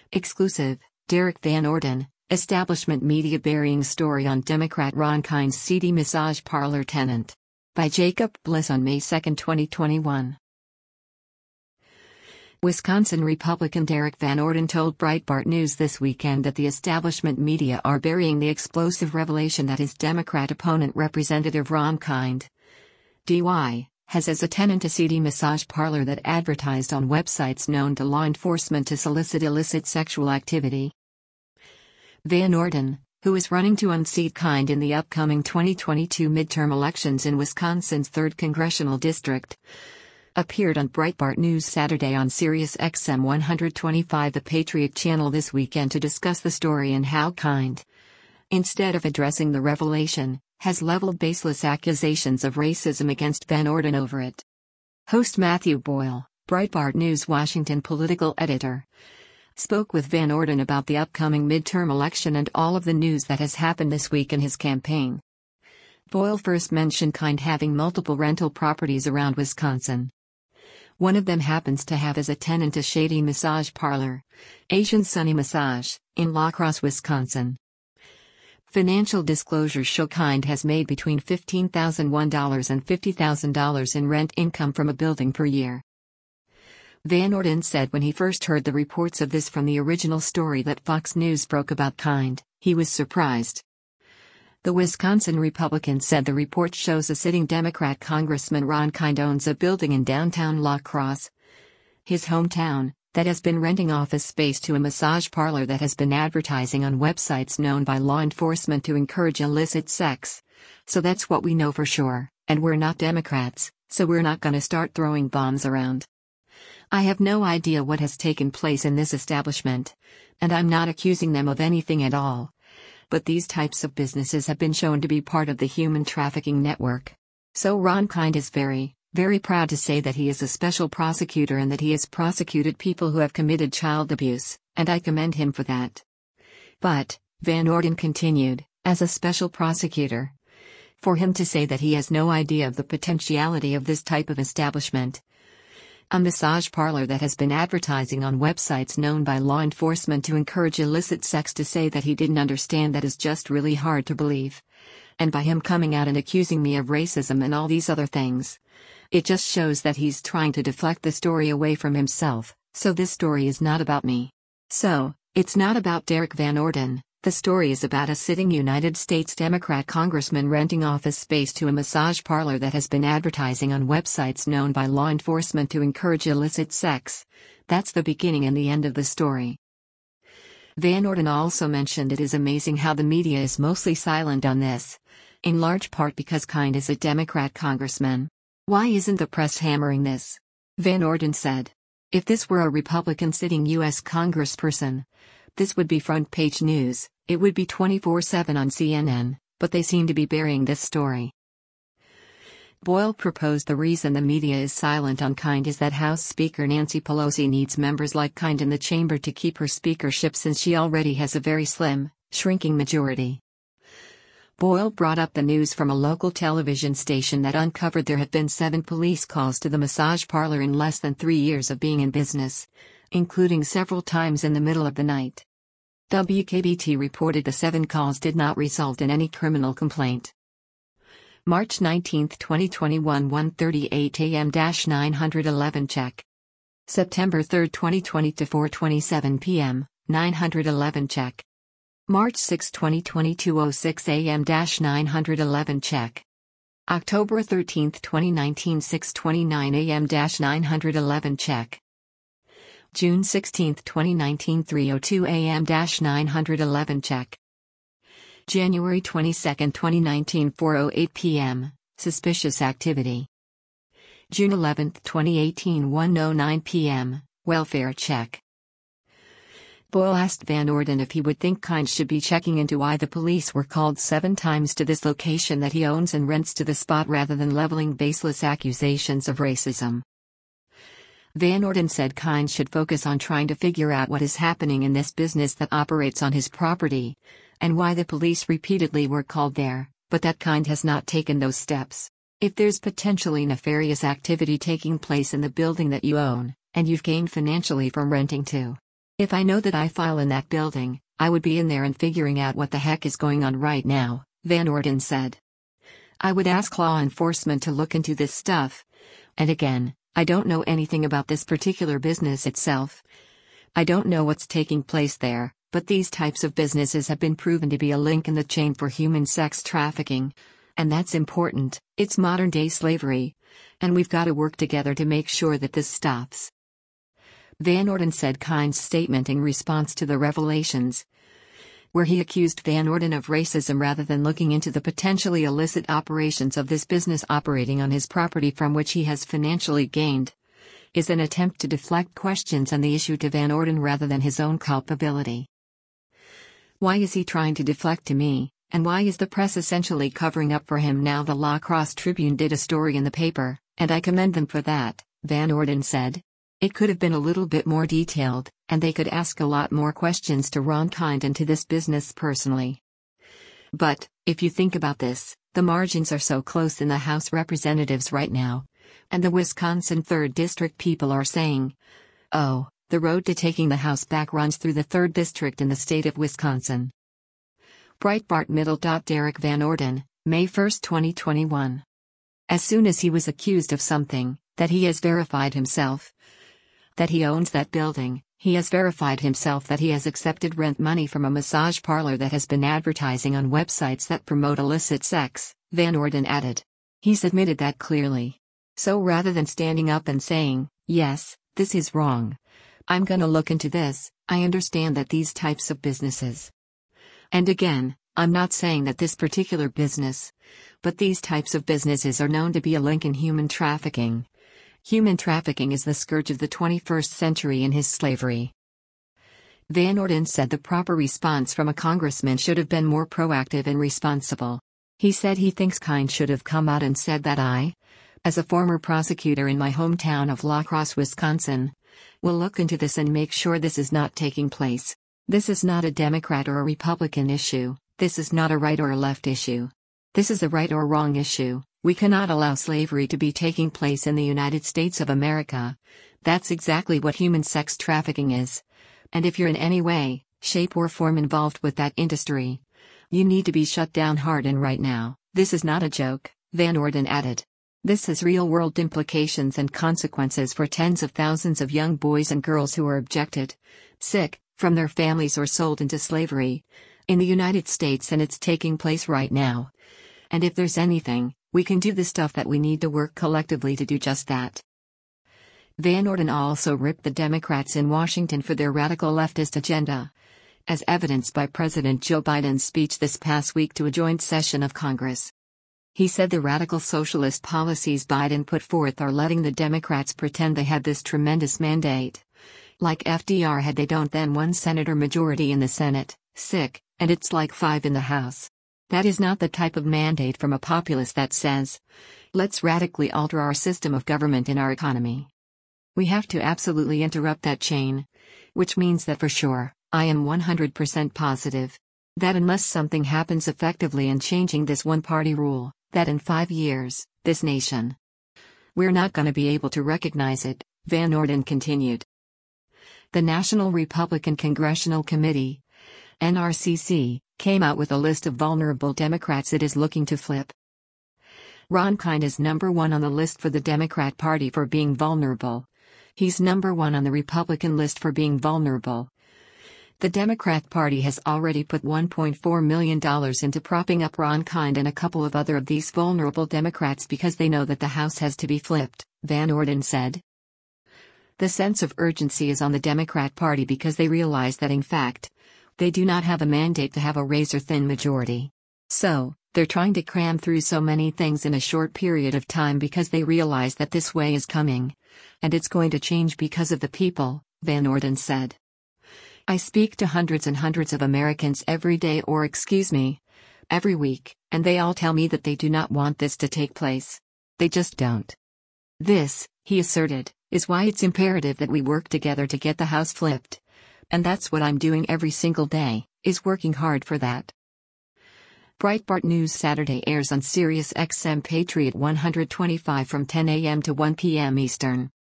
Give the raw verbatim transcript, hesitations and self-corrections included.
Exclusive, Derek Van Orden, Establishment Media burying story on Democrat Ron Kind's seedy massage parlor tenant. By Jacob Bliss on May second, twenty twenty-one. Wisconsin Republican Derek Van Orden told Breitbart News this weekend that the establishment media are burying the explosive revelation that his Democrat opponent Representative Ron Kind, D Y, has as a tenant a seedy massage parlor that advertised on websites known to law enforcement to solicit illicit sexual activity. Van Orden, who is running to unseat Kind in the upcoming twenty twenty-two midterm elections in Wisconsin's third Congressional District, appeared on Breitbart News Saturday on Sirius X M one twenty-five, the Patriot channel, this weekend to discuss the story and how Kind, instead of addressing the revelation, has leveled baseless accusations of racism against Van Orden over it. Host Matthew Boyle, Breitbart News Washington political editor, spoke with Van Orden about the upcoming midterm election and all of the news that has happened this week in his campaign. Boyle first mentioned Kind having multiple rental properties around Wisconsin. One of them happens to have as a tenant a shady massage parlor, Asian Sunny Massage, in La Crosse, Wisconsin. Financial disclosures show Kind has made between fifteen thousand one dollars and fifty thousand dollars in rent income from a building per year. Van Orden said when he first heard the reports of this from the original story that Fox News broke about Kind, he was surprised. The Wisconsin Republican said the report shows a sitting Democrat Congressman Ron Kind owns a building in downtown La Crosse, his hometown, that has been renting office space to a massage parlor that has been advertising on websites known by law enforcement to encourage illicit sex. So that's what we know for sure, and we're not Democrats, so we're not gonna start throwing bombs around. I have no idea what has taken place in this establishment, and I'm not accusing them of anything at all. But these types of businesses have been shown to be part of the human trafficking network. So Ron Kind is very, very proud to say that he is a special prosecutor and that he has prosecuted people who have committed child abuse, and I commend him for that. But, Van Orden continued, as a special prosecutor, for him to say that he has no idea of the potentiality of this type of establishment, a massage parlor that has been advertising on websites known by law enforcement to encourage illicit sex, to say that he didn't understand that is just really hard to believe. And by him coming out and accusing me of racism and all these other things, it just shows that he's trying to deflect the story away from himself. So this story is not about me. So, it's not about Derek Van Orden. The story is about a sitting United States Democrat congressman renting office space to a massage parlor that has been advertising on websites known by law enforcement to encourage illicit sex. That's the beginning and the end of the story. Van Orden also mentioned it is amazing how the media is mostly silent on this, in large part because Kind is a Democrat congressman. Why isn't the press hammering this? Van Orden said. If this were a Republican sitting U S congressperson, this would be front page news, it would be twenty-four seven on C N N, but they seem to be burying this story. Boyle proposed the reason the media is silent on Kind is that House Speaker Nancy Pelosi needs members like Kind in the chamber to keep her speakership, since she already has a very slim, shrinking majority. Boyle brought up the news from a local television station that uncovered there had been seven police calls to the massage parlor in less than three years of being in business, including several times in the middle of the night. W K B T reported the seven calls did not result in any criminal complaint. March nineteenth, twenty twenty-one, one thirty-eight a m nine eleven check. September third, twenty twenty to four twenty-seven p m, nine eleven check. March sixth, twenty twenty, two oh six a m nine eleven check. October thirteenth, twenty nineteen, six twenty-nine a m nine eleven check. June sixteenth, twenty nineteen, three oh two a m nine eleven check. January twenty-second, twenty nineteen, four oh eight p m, suspicious activity. June eleventh, twenty eighteen, one oh nine p m, welfare check. Boyle asked Van Orden if he would think Kind should be checking into why the police were called seven times to this location that he owns and rents to the spot, rather than leveling baseless accusations of racism. Van Orden said Kind should focus on trying to figure out what is happening in this business that operates on his property, and why the police repeatedly were called there, but that Kind has not taken those steps. If there's potentially nefarious activity taking place in the building that you own, and you've gained financially from renting to If I know that I file in that building, I would be in there and figuring out what the heck is going on right now, Van Orden said. I would ask law enforcement to look into this stuff. And again, I don't know anything about this particular business itself. I don't know what's taking place there, but these types of businesses have been proven to be a link in the chain for human sex trafficking. And that's important. It's modern-day slavery. And we've got to work together to make sure that this stops. Van Orden said Kind's statement in response to the revelations, where he accused Van Orden of racism rather than looking into the potentially illicit operations of this business operating on his property from which he has financially gained, is an attempt to deflect questions on the issue to Van Orden rather than his own culpability. Why is he trying to deflect to me, and why is the press essentially covering up for him now? The La Crosse Tribune did a story in the paper, and I commend them for that, Van Orden said. It could have been a little bit more detailed, and they could ask a lot more questions to Ron Kind and to this business personally. But, if you think about this, the margins are so close in the House of Representatives right now. And the Wisconsin third District people are saying, oh, the road to taking the House back runs through the third District in the state of Wisconsin. Breitbart Middle. Derek Van Orden, May first twenty twenty-one. As soon as he was accused of something, that he has verified himself, that he owns that building, he has verified himself that he has accepted rent money from a massage parlor that has been advertising on websites that promote illicit sex, Van Orden added. He's admitted that clearly. So rather than standing up and saying, yes, this is wrong, I'm gonna look into this, I understand that these types of businesses. And again, I'm not saying that this particular business, but these types of businesses are known to be a link in human trafficking. Human trafficking is the scourge of the twenty-first century in his slavery. Van Orden said the proper response from a congressman should have been more proactive and responsible. He said he thinks Kind should have come out and said that I, as a former prosecutor in my hometown of La Crosse, Wisconsin, will look into this and make sure this is not taking place. This is not a Democrat or a Republican issue, this is not a right or a left issue. This is a right or wrong issue. We cannot allow slavery to be taking place in the United States of America. That's exactly what human sex trafficking is. And if you're in any way, shape or form involved with that industry, you need to be shut down hard and right now. This is not a joke, Van Orden added. This has real-world implications and consequences for tens of thousands of young boys and girls who are abducted, sick, from their families or sold into slavery, in the United States, and it's taking place right now. And if there's anything, we can do the stuff that we need to work collectively to do just that. Van Orden also ripped the Democrats in Washington for their radical leftist agenda, as evidenced by President Joe Biden's speech this past week to a joint session of Congress. He said the radical socialist policies Biden put forth are letting the Democrats pretend they have this tremendous mandate. Like F D R had, they don't. Then one senator majority in the Senate, sick, and it's like five in the House. That is not the type of mandate from a populace that says, let's radically alter our system of government and our economy. We have to absolutely interrupt that chain. Which means that for sure, I am one hundred percent positive, that unless something happens effectively in changing this one-party rule, that in five years, this nation, we're not going to be able to recognize it, Van Orden continued. The National Republican Congressional Committee, N R C C, came out with a list of vulnerable Democrats it is looking to flip. Ron Kind is number one on the list for the Democrat Party for being vulnerable. He's number one on the Republican list for being vulnerable. The Democrat Party has already put one point four million dollars into propping up Ron Kind and a couple of other of these vulnerable Democrats because they know that the House has to be flipped, Van Orden said. The sense of urgency is on the Democrat Party because they realize that in fact, they do not have a mandate to have a razor-thin majority. So, they're trying to cram through so many things in a short period of time because they realize that this way is coming. And it's going to change because of the people, Van Orden said. I speak to hundreds and hundreds of Americans every day, or excuse me, every week, and they all tell me that they do not want this to take place. They just don't. This, he asserted, is why it's imperative that we work together to get the House flipped. And that's what I'm doing every single day, is working hard for that. Breitbart News Saturday airs on Sirius X M Patriot one twenty-five from ten a m to one p m Eastern.